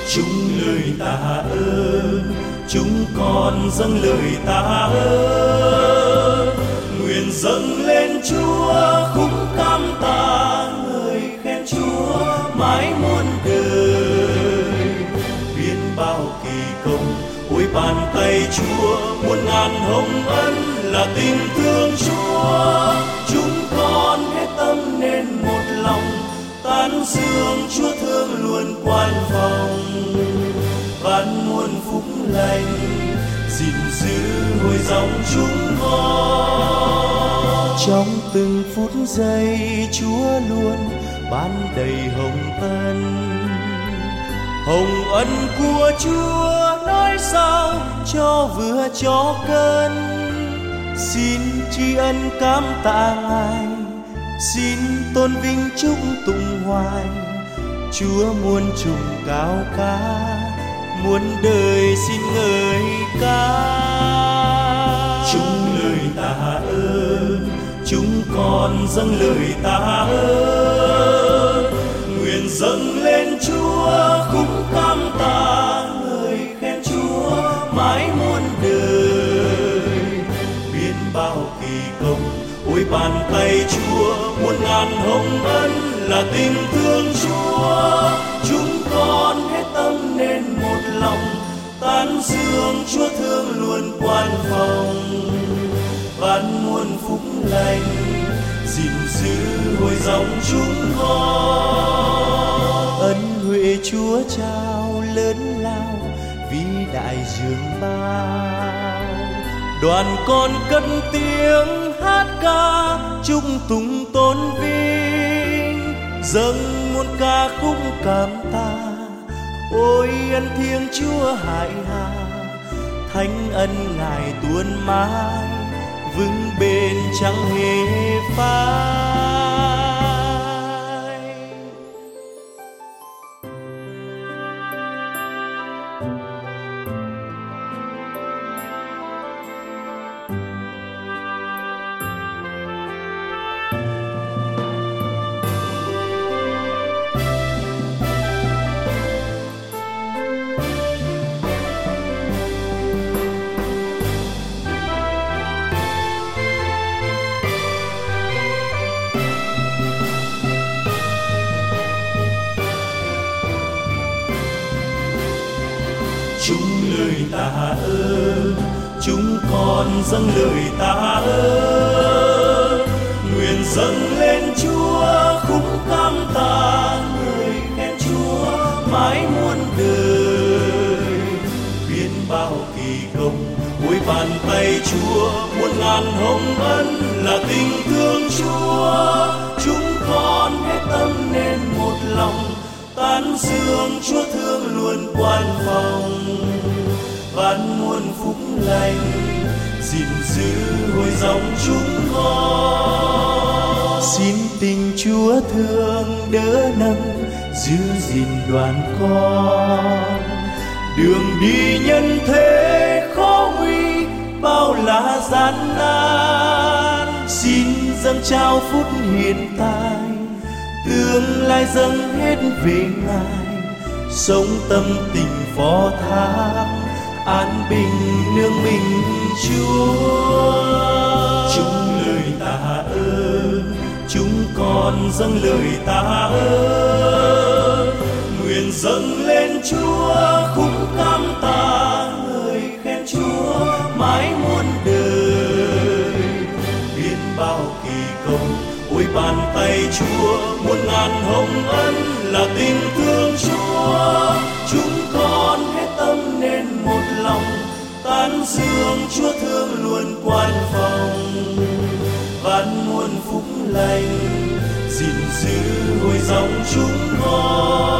Chúng lời tạ ơn, chúng con dâng lời tạ ơn, nguyện dâng lên Chúa khúc cảm tạ, lời khen Chúa mãi muôn đời. Biết bao kỳ công, ôi bàn tay Chúa, muôn ngàn hồng ân là tình thương Chúa. Chúng con hết tâm nên một lòng, tán dương Chúa thương luôn quan phòng. Ban muôn phúc lành, gìn giữ hồi dòng chúng con. Trong từng phút giây Chúa luôn ban đầy hồng ân. Hồng ân của Chúa nói sao cho vừa cho cân. Xin tri ân cảm tạ Ngài, xin tôn vinh chúc tụng hoài. Chúa muôn trùng cao ca, muôn đời xin ngợi ca. Chúng lời tạ ơn, chúng con dâng lời tạ ơn, nguyện dâng lên Chúa khúc cảm tạ, lời khen Chúa mãi muôn đời. Biết bao kỳ công, ôi bàn tay Chúa, muôn ngàn hồng ân là tình thương Chúa. Chúng con hết tâm nên một lòng, tán dương Chúa thương luôn quan phòng. Ban muôn phúc lành, gìn giữ hồi dòng chúng con. Ân huệ Chúa trao lớn lao, vĩ đại dường bao. Đoàn con cất tiếng hát ca, chung tùng tôn vinh, dâng muôn ca khúc cảm tạ. Ôi ân thiêng Chúa hải hà, thánh ân Ngài tuôn mãi, vững bền chẳng hề phai. Chúng lời tạ ơn, chúng con dâng lời tạ ơn, nguyện dâng lên Chúa khúc cảm tạ, lời khen Chúa mãi muôn đời. Biết bao kỳ công, ôi bàn tay Chúa, muôn ngàn hồng ân là tình thương Chúa. Chúng con hết tâm nên một lòng, tán dương Chúa thương luôn quan phòng. Ban muôn phúc lành, gìn giữ hồi dòng chúng con. Xin tình Chúa thương đỡ nâng, giữ gìn đoàn con. Đường đi nhân thế khó nguy, bao là gian nan. Xin dâng trao phút hiện tại, tương lai dâng hết về Ngài. Sống tâm tình phó thác, an bình nương mình Chúa. Chúng lời tạ ơn, chúng con dâng lời tạ ơn, nguyện dâng lên Chúa khúc cảm tạ, lời khen Chúa mãi muôn đời. Biết bao kỳ công, ôi bàn tay Chúa, muôn ngàn hồng ân là tình thương Chúa. Chúng con hết tâm nên một lòng, tán dương Chúa thương luôn quan phòng. Ban muôn phúc lành, gìn giữ hồi dòng chúng con.